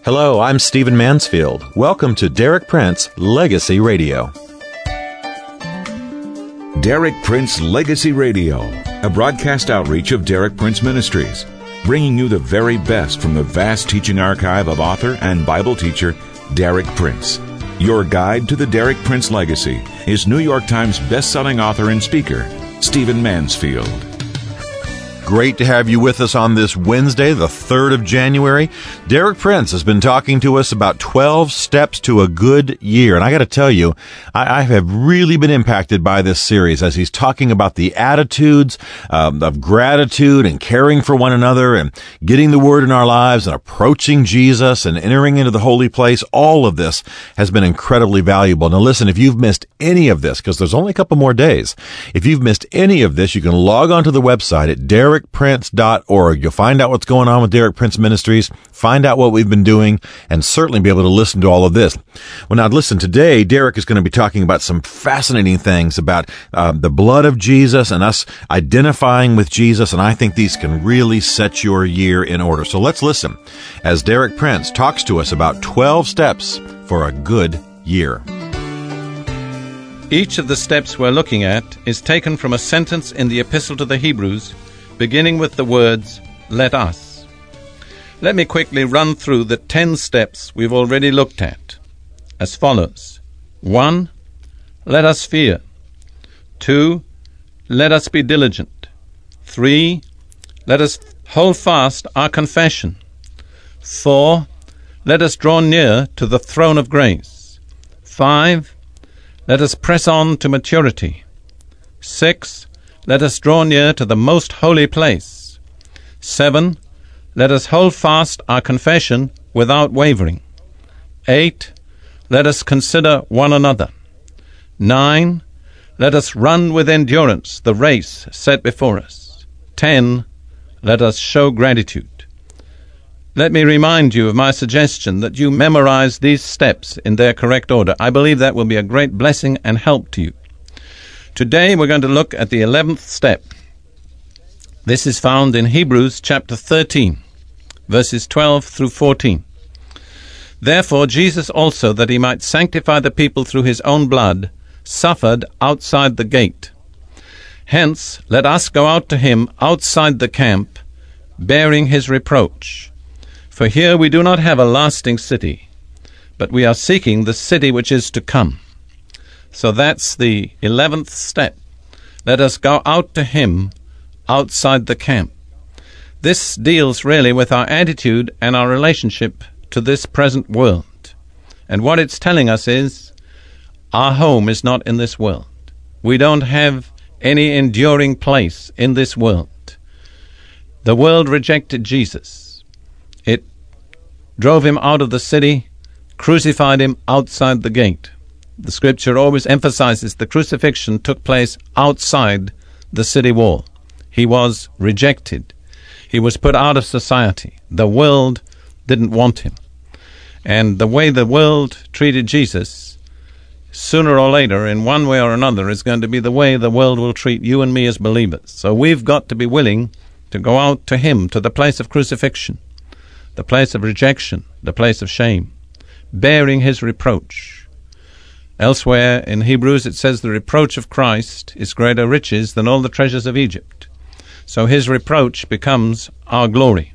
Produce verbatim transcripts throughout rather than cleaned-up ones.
Hello, I'm Stephen Mansfield. Welcome to Derek Prince Legacy Radio. Derek Prince Legacy Radio, a broadcast outreach of Derek Prince Ministries, bringing you the very best from the vast teaching archive of author and Bible teacher Derek Prince. Your guide to the Derek Prince legacy is New York Times best-selling author and speaker, Stephen Mansfield. Great to have you with us on this Wednesday, the third of January. Derek Prince has been talking to us about twelve steps to a good year. And I got to tell you, I, I have really been impacted by this series as he's talking about the attitudes um, of gratitude and caring for one another and getting the word in our lives and approaching Jesus and entering into the holy place. All of this has been incredibly valuable. Now listen, if you've missed any of this, because there's only a couple more days, if you've missed any of this, you can log on to the website at Derek Prince dot org. You'll find out what's going on with Derek Prince Ministries, find out what we've been doing, and certainly be able to listen to all of this. Well, now listen, today Derek is going to be talking about some fascinating things about uh, the blood of Jesus and us identifying with Jesus, and I think these can really set your year in order. So let's listen as Derek Prince talks to us about twelve steps for a good year. Each of the steps we're looking at is taken from a sentence in the Epistle to the Hebrews, beginning with the words, "Let us." Let me quickly run through the ten steps we've already looked at, as follows. One, let us fear. Two, let us be diligent. Three, let us hold fast our confession. Four, let us draw near to the throne of grace. Five, let us press on to maturity. Six, let us draw near to the most holy place. Seven, let us hold fast our confession without wavering. Eight, let us consider one another. Nine, let us run with endurance the race set before us. Ten, let us show gratitude. Let me remind you of my suggestion that you memorize these steps in their correct order. I believe that will be a great blessing and help to you. Today we're going to look at the eleventh step. This is found in Hebrews chapter thirteen, verses twelve through fourteen. Therefore Jesus also, that he might sanctify the people through his own blood, suffered outside the gate. Hence let us go out to him outside the camp, bearing his reproach. For here we do not have a lasting city, but we are seeking the city which is to come. So that's the eleventh step. Let us go out to him outside the camp. This deals really with our attitude and our relationship to this present world. And what it's telling us is, our home is not in this world. We don't have any enduring place in this world. The world rejected Jesus. It drove him out of the city, crucified him outside the gate. The scripture always emphasizes the crucifixion took place outside the city wall. He was rejected. He was put out of society. The world didn't want him. And the way the world treated Jesus, sooner or later, in one way or another, is going to be the way the world will treat you and me as believers. So we've got to be willing to go out to him, to the place of crucifixion, the place of rejection, the place of shame, bearing his reproach. Elsewhere in Hebrews it says the reproach of Christ is greater riches than all the treasures of Egypt. So his reproach becomes our glory.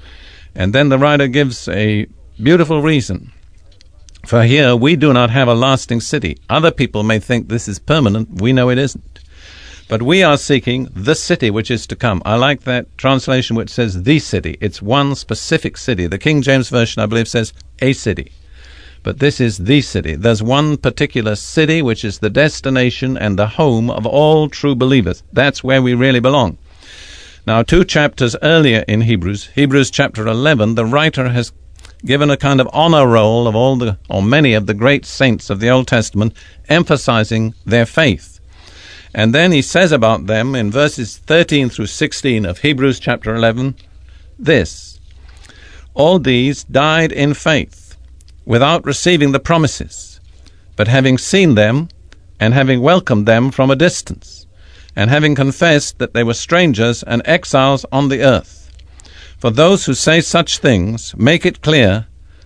And then the writer gives a beautiful reason. For here we do not have a lasting city. Other people may think this is permanent. We know it isn't. But we are seeking the city which is to come. I like that translation which says the city. It's one specific city. The King James Version, I believe, says a city. But this is the city. There's one particular city which is the destination and the home of all true believers. That's where we really belong. Now, two chapters earlier in Hebrews, Hebrews chapter eleven, the writer has given a kind of honor roll of all the, or many of the great saints of the Old Testament, emphasizing their faith. And then he says about them in verses thirteen through sixteen of Hebrews chapter eleven, this: all these died in faith, without receiving the promises, but having seen them, and having welcomed them from a distance, and having confessed that they were strangers and exiles on the earth. For those who say such things make it clear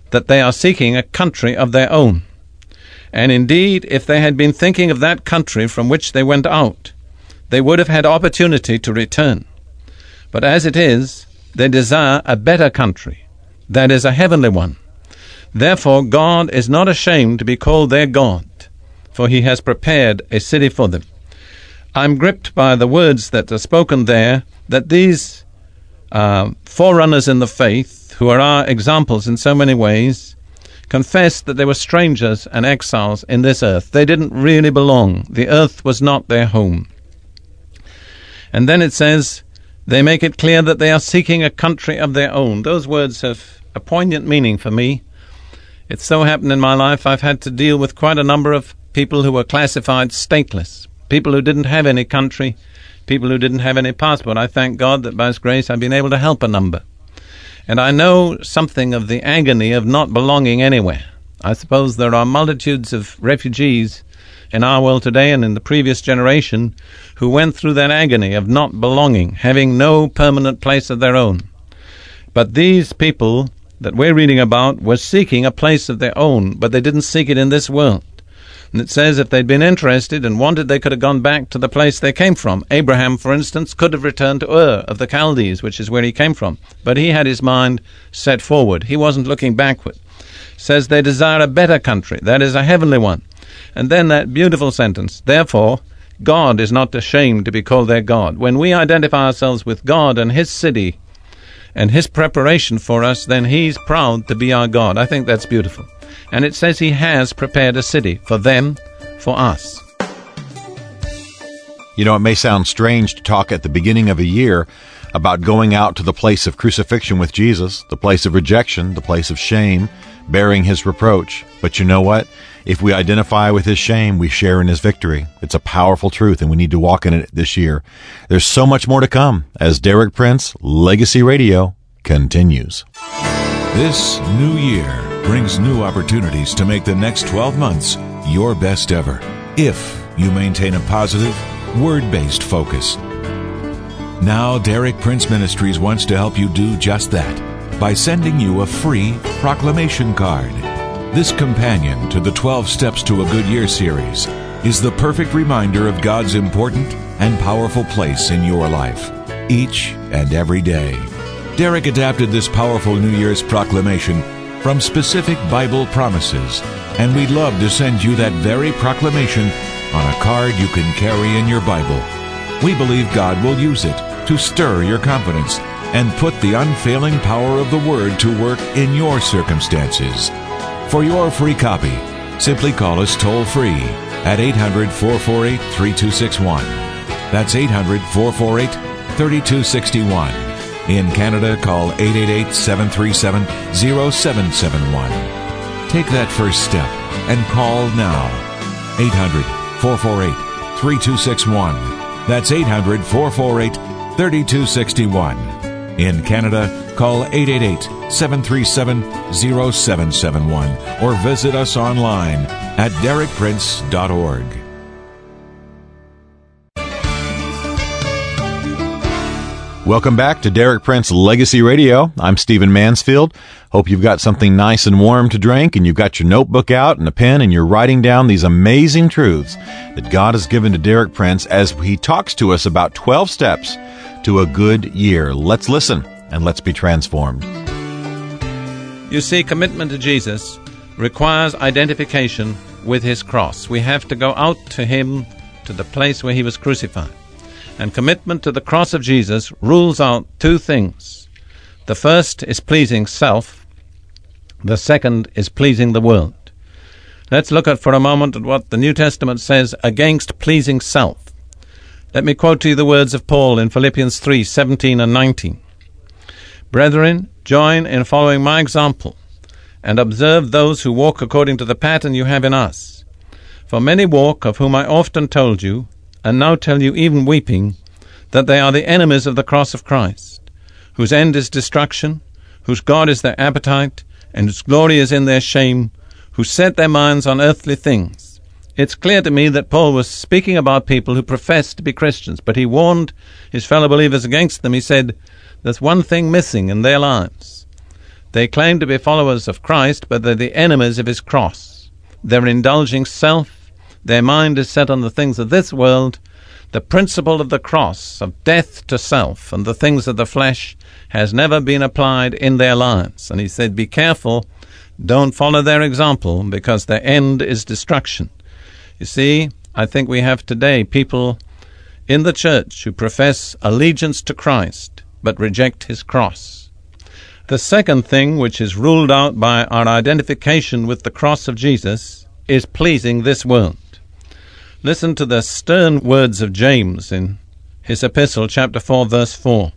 that they are seeking a country of their own. And indeed, if they had been thinking of that country from which they went out, they would have had opportunity to return. But as it is, they desire a better country, that is, a heavenly one. Therefore, God is not ashamed to be called their God, for he has prepared a city for them. I'm gripped by the words that are spoken there, that these uh, forerunners in the faith, who are our examples in so many ways, confessed that they were strangers and exiles in this earth. They didn't really belong. The earth was not their home. And then it says, they make it clear that they are seeking a country of their own. Those words have a poignant meaning for me. It's so happened in my life I've had to deal with quite a number of people who were classified stateless, people who didn't have any country, people who didn't have any passport. I thank God that by His grace I've been able to help a number. And I know something of the agony of not belonging anywhere. I suppose there are multitudes of refugees in our world today and in the previous generation who went through that agony of not belonging, having no permanent place of their own. But these people that we're reading about were seeking a place of their own, but they didn't seek it in this world. And it says if they'd been interested and wanted, they could have gone back to the place they came from. Abraham, for instance, could have returned to Ur of the Chaldees, which is where he came from. But he had his mind set forward. He wasn't looking backward. It says they desire a better country, that is, a heavenly one. And then that beautiful sentence, therefore, God is not ashamed to be called their God. When we identify ourselves with God and His city and His preparation for us, then He's proud to be our God. I think that's beautiful. And it says He has prepared a city for them, for us. You know, it may sound strange to talk at the beginning of a year about going out to the place of crucifixion with Jesus, the place of rejection, the place of shame, bearing His reproach. But you know what? If we identify with His shame, we share in His victory. It's a powerful truth, and we need to walk in it this year. There's so much more to come as Derek Prince, Legacy Radio, continues. This new year brings new opportunities to make the next twelve months your best ever, if you maintain a positive, word-based focus. Now, Derek Prince Ministries wants to help you do just that by sending you a free proclamation card. This companion to the twelve Steps to a Good Year series is the perfect reminder of God's important and powerful place in your life, each and every day. Derek adapted this powerful New Year's proclamation from specific Bible promises, and we'd love to send you that very proclamation on a card you can carry in your Bible. We believe God will use it to stir your confidence and put the unfailing power of the Word to work in your circumstances. For your free copy, simply call us toll-free at eight hundred, four four eight, three two six one. That's eight hundred, four four eight, three two six one. In Canada, call eight eight eight, seven three seven, zero seven seven one. Take that first step and call now. eight hundred, four four eight, three two six one. That's eight hundred, four four eight, three two six one. In Canada, call eight eight eight, seven three seven, zero seven seven one or visit us online at derek prince dot org. Welcome back to Derek Prince Legacy Radio. I'm Stephen Mansfield. Hope you've got something nice and warm to drink, and you've got your notebook out and a pen, and you're writing down these amazing truths that God has given to Derek Prince as he talks to us about twelve steps to a good year. Let's listen, and let's be transformed. You see, commitment to Jesus requires identification with His cross. We have to go out to Him, to the place where He was crucified. And commitment to the cross of Jesus rules out two things. The first is pleasing self. The second is pleasing the world. Let's look at for a moment at what the New Testament says against pleasing self. Let me quote to you the words of Paul in Philippians three, seventeen and nineteen. Brethren, join in following my example, and observe those who walk according to the pattern you have in us. For many walk, of whom I often told you, and now tell you even weeping, that they are the enemies of the cross of Christ, whose end is destruction, whose God is their appetite, and whose glory is in their shame, who set their minds on earthly things. It's clear to me that Paul was speaking about people who profess to be Christians, but he warned his fellow believers against them. He said, there's one thing missing in their lives. They claim to be followers of Christ, but they're the enemies of his cross. They're indulging self. Their mind is set on the things of this world. The principle of the cross, of death to self and the things of the flesh, has never been applied in their lives. And he said, be careful, don't follow their example, because their end is destruction. You see, I think we have today people in the church who profess allegiance to Christ, but reject his cross. The second thing which is ruled out by our identification with the cross of Jesus is pleasing this world. Listen to the stern words of James in his epistle, chapter four, verse four.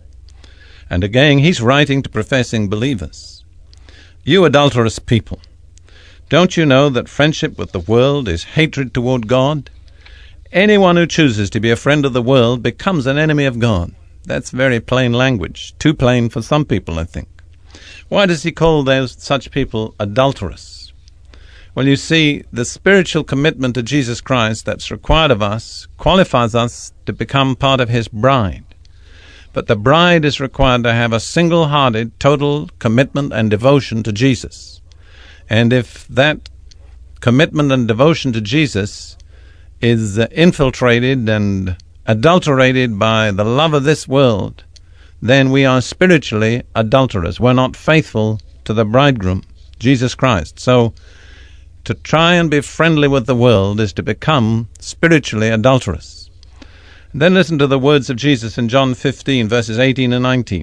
And again, he's writing to professing believers. You adulterous people, don't you know that friendship with the world is hatred toward God? Anyone who chooses to be a friend of the world becomes an enemy of God. That's very plain language. Too plain for some people, I think. Why does he call those such people adulterous? Well, you see, the spiritual commitment to Jesus Christ that's required of us qualifies us to become part of his bride. But the bride is required to have a single-hearted, total commitment and devotion to Jesus. And if that commitment and devotion to Jesus is uh, infiltrated and adulterated by the love of this world, then we are spiritually adulterers. We're not faithful to the bridegroom, Jesus Christ. So to try and be friendly with the world is to become spiritually adulterous. Then listen to the words of Jesus in John fifteen, verses eighteen and nineteen.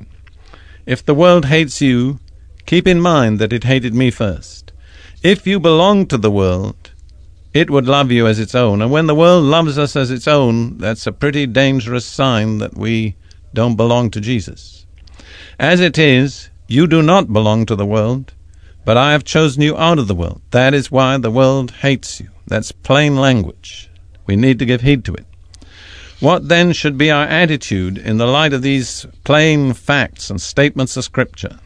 If the world hates you, keep in mind that it hated me first. If you belong to the world, it would love you as its own. And when the world loves us as its own, that's a pretty dangerous sign that we don't belong to Jesus. As it is, you do not belong to the world, but I have chosen you out of the world. That is why the world hates you. That's plain language. We need to give heed to it. What then should be our attitude in the light of these plain facts and statements of Scripture?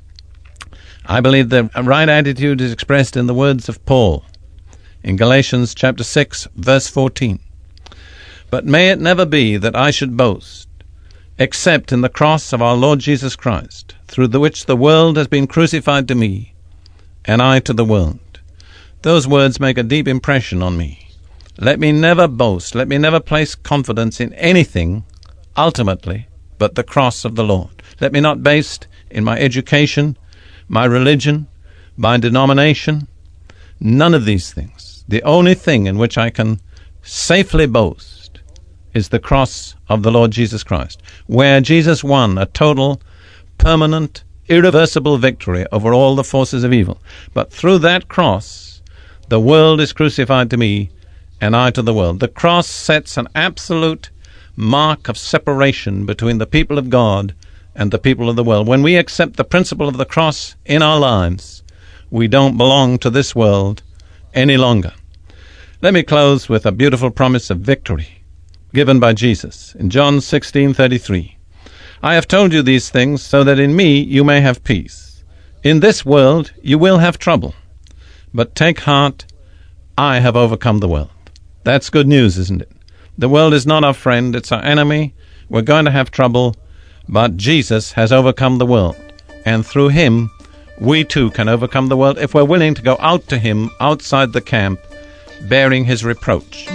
I believe the right attitude is expressed in the words of Paul in Galatians chapter six, verse fourteen. But may it never be that I should boast, except in the cross of our Lord Jesus Christ, through the which the world has been crucified to me, and I to the world. Those words make a deep impression on me. Let me never boast, let me never place confidence in anything, ultimately, but the cross of the Lord. Let me not boast in my education, my religion, my denomination, none of these things. The only thing in which I can safely boast is the cross of the Lord Jesus Christ, where Jesus won a total, permanent, irreversible victory over all the forces of evil. But through that cross, the world is crucified to me, and I to the world. The cross sets an absolute mark of separation between the people of God and the people of the world. When we accept the principle of the cross in our lives, we don't belong to this world any longer. Let me close with a beautiful promise of victory given by Jesus in John sixteen thirty-three. I have told you these things so that in me you may have peace. In this world you will have trouble, but take heart, I have overcome the world. That's good news, isn't it? The world is not our friend, it's our enemy. We're going to have trouble, but Jesus has overcome the world. And through him, we too can overcome the world if we're willing to go out to him outside the camp, bearing his reproach.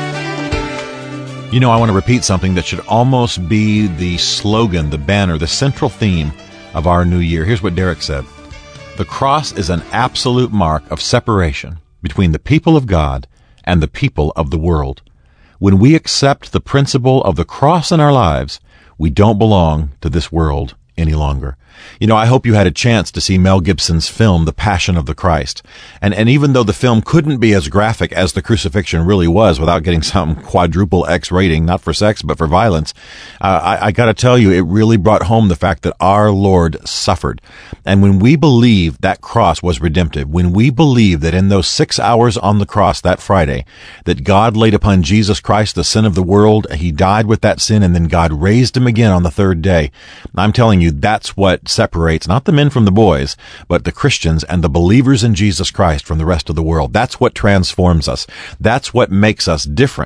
You know, I want to repeat something that should almost be the slogan, the banner, the central theme of our new year. Here's what Derek said. The cross is an absolute mark of separation between the people of God and the people of the world. When we accept the principle of the cross in our lives, we don't belong to this world any longer. You know, I hope you had a chance to see Mel Gibson's film, The Passion of the Christ. And and even though the film couldn't be as graphic as the crucifixion really was without getting some quadruple X rating, not for sex, but for violence, uh, I, I got to tell you, it really brought home the fact that our Lord suffered. And when we believe that cross was redemptive, when we believe that in those six hours on the cross that Friday, that God laid upon Jesus Christ the sin of the world, he died with that sin, and then God raised him again on the third day, I'm telling you, that's what separates not the men from the boys, but the Christians and the believers in Jesus Christ from the rest of the world. That's what transforms us. That's what makes us different.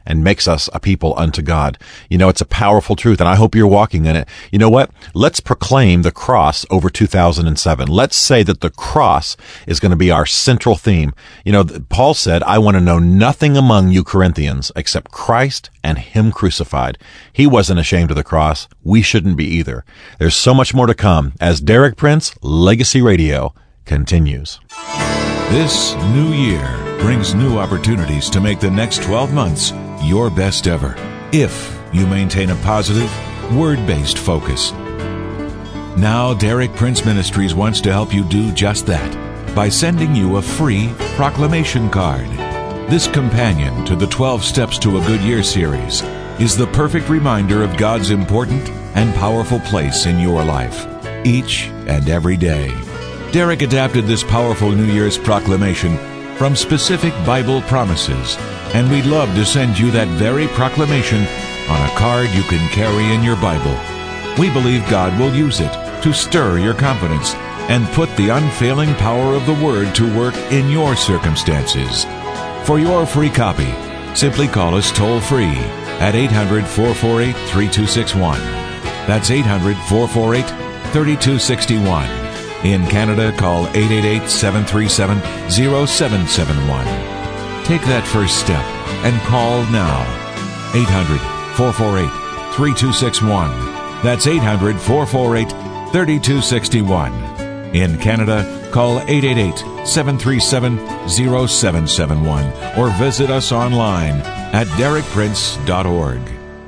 and makes us a people unto God. You know, it's a powerful truth, and I hope you're walking in it. You know what? Let's proclaim the cross over two thousand seven. Let's say that the cross is going to be our central theme. You know, Paul said, I want to know nothing among you Corinthians except Christ and Him crucified. He wasn't ashamed of the cross. We shouldn't be either. There's so much more to come as Derek Prince Legacy Radio continues. This new year brings new opportunities to make the next twelve months your best ever, if you maintain a positive, word-based focus. Now, Derek Prince Ministries wants to help you do just that by sending you a free proclamation card. This companion to the twelve Steps to a Good Year series is the perfect reminder of God's important and powerful place in your life, each and every day. Derek adapted this powerful New Year's proclamation from specific Bible promises, and we'd love to send you that very proclamation on a card you can carry in your Bible. We believe God will use it to stir your confidence and put the unfailing power of the Word to work in your circumstances. For your free copy, simply call us toll-free at eight hundred, four four eight, three two six one. That's eight hundred, four four eight, three two six one. In Canada, call eight eight eight, seven three seven, zero seven seven one. Take that first step and call now. eight hundred, four four eight, three two six one. That's eight hundred, four four eight, three two six one. In Canada, call eight eight eight, seven three seven, zero seven seven one or visit us online at derek prince dot org.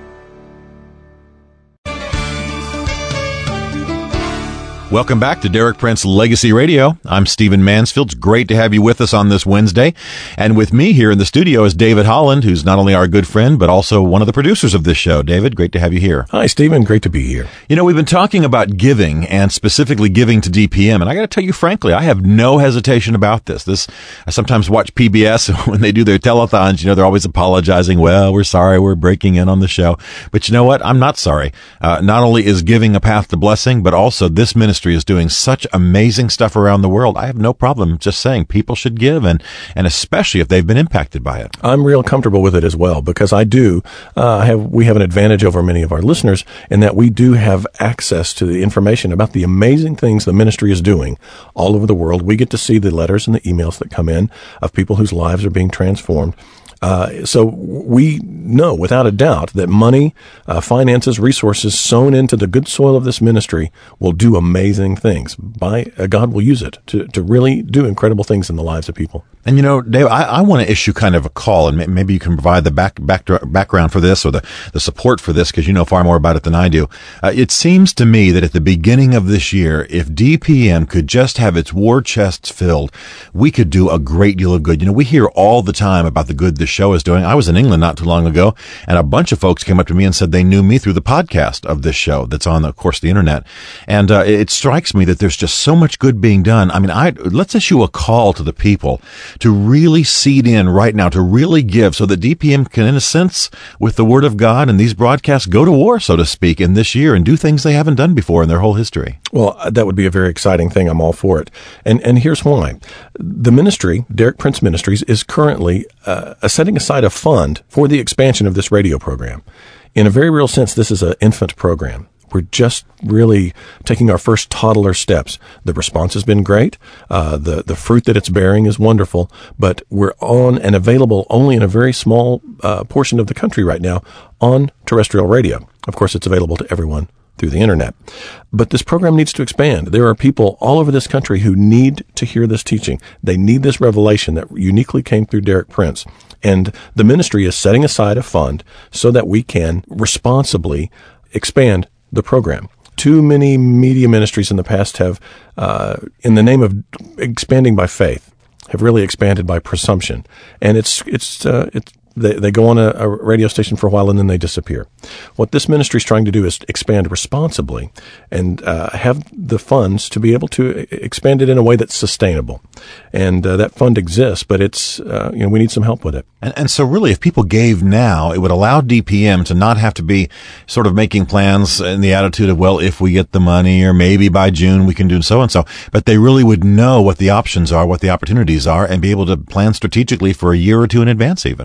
Welcome back to Derek Prince Legacy Radio. I'm Stephen Mansfield. It's great to have you with us on this Wednesday. And with me here in the studio is David Holland, who's not only our good friend, but also one of the producers of this show. David, great to have you here. Hi, Stephen. Great to be here. You know, we've been talking about giving and specifically giving to D P M. And I got to tell you, frankly, I have no hesitation about this. This, I sometimes watch P B S when they do their telethons. You know, they're always apologizing. Well, we're sorry we're breaking in on the show. But you know what? I'm not sorry. Uh, not only is giving a path to blessing, but also this ministry is doing such amazing stuff around the world. I have no problem just saying people should give, and, and especially if they've been impacted by it. I'm real comfortable with it as well, because I do uh, have, we have an advantage over many of our listeners in that we do have access to the information about the amazing things the ministry is doing all over the world. We get to see the letters and the emails that come in of people whose lives are being transformed. Uh, so we know without a doubt that money, uh, finances, resources sown into the good soil of this ministry will do amazing things. By uh, God will use it to, to really do incredible things in the lives of people. And you know, Dave, I, I want to issue kind of a call, and maybe you can provide the back, back background for this or the, the support for this, because you know far more about it than I do. Uh, it seems to me that at the beginning of this year, if D P M could just have its war chests filled, we could do a great deal of good. You know, we hear all the time about the good this show is doing. I was in England not too long ago, and a bunch of folks came up to me and said they knew me through the podcast of this show that's on, of course, the internet. And uh, it strikes me that there's just so much good being done. I mean, I let's issue a call to the people to really seed in right now, to really give, so that D P M can, in a sense, with the Word of God and these broadcasts, go to war, so to speak, in this year and do things they haven't done before in their whole history. Well, that would be a very exciting thing. I'm all for it. And and here's why. The ministry, Derek Prince Ministries, is currently uh, setting aside a fund for the expansion of this radio program. In a very real sense, this is an infant program. We're just really taking our first toddler steps. The response has been great. Uh, the, the fruit that it's bearing is wonderful, but we're on and available only in a very small uh, portion of the country right now on terrestrial radio. Of course, it's available to everyone through the internet. But this program needs to expand. There are people all over this country who need to hear this teaching. They need this revelation that uniquely came through Derek Prince. And the ministry is setting aside a fund so that we can responsibly expand the program. Too many media ministries in the past have, uh, in the name of expanding by faith, have really expanded by presumption. And it's, it's, uh, it's, They, they go on a, a radio station for a while and then they disappear. What this ministry is trying to do is expand responsibly and uh, have the funds to be able to expand it in a way that's sustainable. And uh, that fund exists, but it's uh, you know we need some help with it. And, and so really, if people gave now, it would allow D P M to not have to be sort of making plans in the attitude of, well, if we get the money or maybe by June we can do so and so. But they really would know what the options are, what the opportunities are, and be able to plan strategically for a year or two in advance even. That's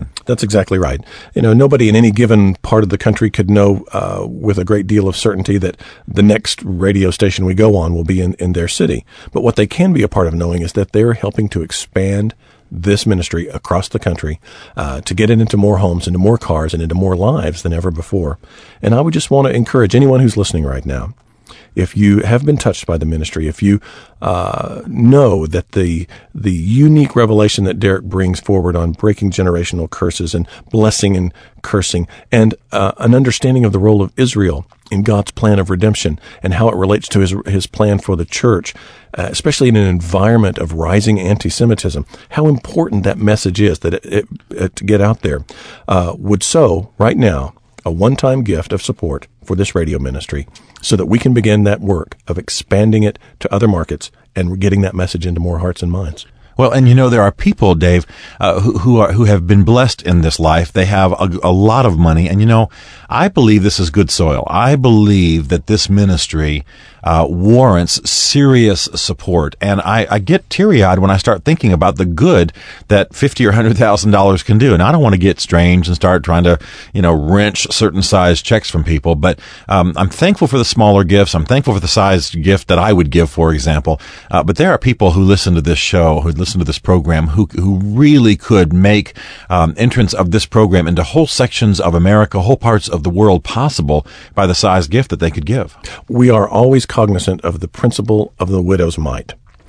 exactly right. You know, nobody in any given part of the country could know uh, with a great deal of certainty that the next radio station we go on will be in, in their city. But what they can be a part of knowing is that they're helping to expand this ministry across the country uh, to get it into more homes, into more cars, and into more lives than ever before. And I would just want to encourage anyone who's listening right now, if you have been touched by the ministry, if you uh, know that the the unique revelation that Derek brings forward on breaking generational curses and blessing and cursing, and uh, an understanding of the role of Israel in God's plan of redemption and how it relates to his his plan for the church, uh, especially in an environment of rising anti-Semitism, how important that message is that it, it, it to get out there, uh, would sow right now a one-time gift of support for this radio ministry so that we can begin that work of expanding it to other markets and getting that message into more hearts and minds. Well, and you know, there are people, Dave, uh, who, who are, who have been blessed in this life. They have a, a lot of money. And you know, I believe this is good soil. I believe that this ministry, uh, warrants serious support. And I, I get teary-eyed when I start thinking about the good that fifty thousand dollars or one hundred thousand dollars can do. And I don't want to get strange and start trying to, you know, wrench certain size checks from people. But, um, I'm thankful for the smaller gifts. I'm thankful for the size gift that I would give, for example. Uh, but there are people who listen to this show, who listen to this program, who who really could make um, entrance of this program into whole sections of America, whole parts of the world possible by the size gift that they could give. We are always cognizant of the principle of the widow's mite.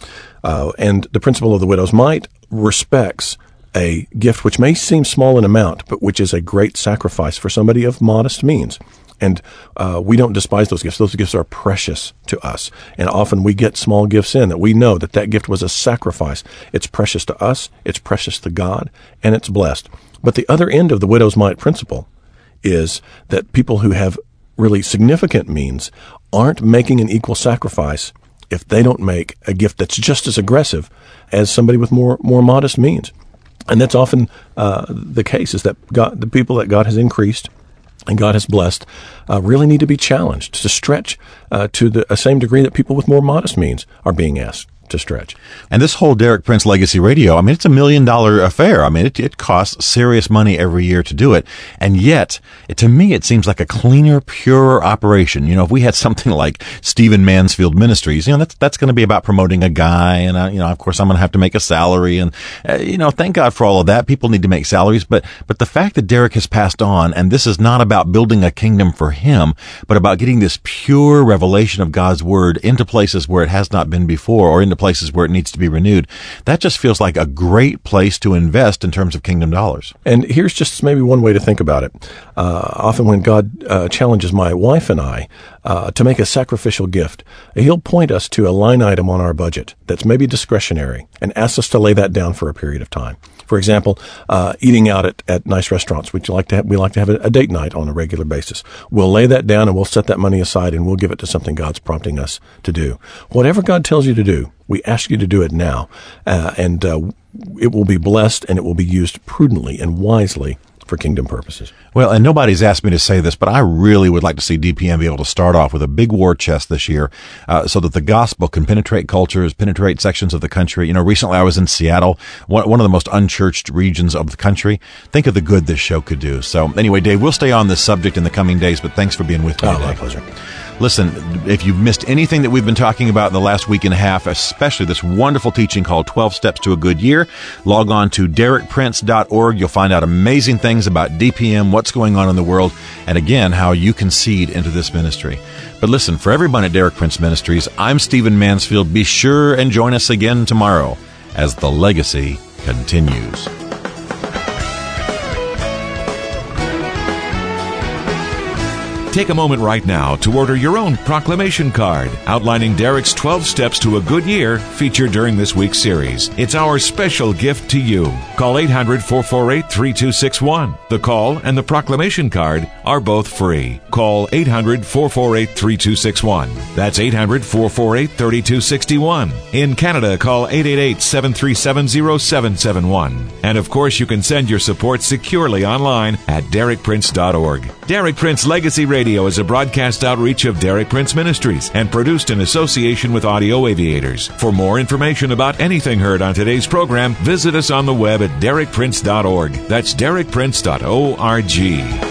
Uh, and the principle of the widow's mite respects a gift which may seem small in amount, but which is a great sacrifice for somebody of modest means. And uh, we don't despise those gifts. Those gifts are precious to us. And often we get small gifts in that we know that that gift was a sacrifice. It's precious to us, it's precious to God, and it's blessed. But the other end of the widow's mite principle is that people who have really significant means aren't making an equal sacrifice if they don't make a gift that's just as aggressive as somebody with more more modest means. And that's often uh, the case, is that God, the people that God has increased and God has blessed uh, really need to be challenged to stretch uh, to the uh, same degree that people with more modest means are being asked to stretch. And this whole Derek Prince Legacy Radio, I mean, it's a million dollar affair. I mean, it, it costs serious money every year to do it. And yet, it, to me, it seems like a cleaner, purer operation. You know, if we had something like Stephen Mansfield Ministries, you know, that's, that's going to be about promoting a guy. And, uh, you know, of course, I'm going to have to make a salary. And, uh, you know, thank God for all of that. People need to make salaries. But, but the fact that Derek has passed on, and this is not about building a kingdom for him, but about getting this pure revelation of God's word into places where it has not been before, or into places where it needs to be renewed. That just feels like a great place to invest in terms of kingdom dollars. And here's just maybe one way to think about it. Uh, often when God uh, challenges my wife and I uh, to make a sacrificial gift, he'll point us to a line item on our budget that's maybe discretionary and ask us to lay that down for a period of time. For example, uh, eating out at, at nice restaurants. We like to have, we like to have a, a date night on a regular basis. We'll lay that down and we'll set that money aside and we'll give it to something God's prompting us to do. Whatever God tells you to do, we ask you to do it now, uh, and uh, it will be blessed and it will be used prudently and wisely for kingdom purposes. Well, and nobody's asked me to say this, but I really would like to see D P M be able to start off with a big war chest this year, uh, so that the gospel can penetrate cultures, penetrate sections of the country. You know, recently I was in Seattle, one, one of the most unchurched regions of the country. Think of the good this show could do. So anyway, Dave, we'll stay on this subject in the coming days, but thanks for being with me Oh, today. my pleasure. Listen, if you've missed anything that we've been talking about in the last week and a half, especially this wonderful teaching called twelve Steps to a Good Year, log on to derek prince dot org. You'll find out amazing things about D P M, what's going on in the world, and again, how you can seed into this ministry. But listen, for everyone at Derek Prince Ministries, I'm Stephen Mansfield. Be sure and join us again tomorrow as the legacy continues. Take a moment right now to order your own proclamation card outlining Derek's twelve Steps to a Good Year featured during this week's series. It's our special gift to you. Call eight hundred, four four eight, three two six one. The call and the proclamation card are both free. Call eight hundred, four four eight, three two six one. That's eight hundred, four four eight, three two six one. In Canada, call eight eight eight, seven three seven, zero seven seven one. And of course, you can send your support securely online at derek prince dot org. Derek Prince Legacy Radio is a broadcast outreach of Derek Prince Ministries and produced in association with Audio Aviators. For more information about anything heard on today's program, visit us on the web at derek prince dot org. That's derek prince dot org.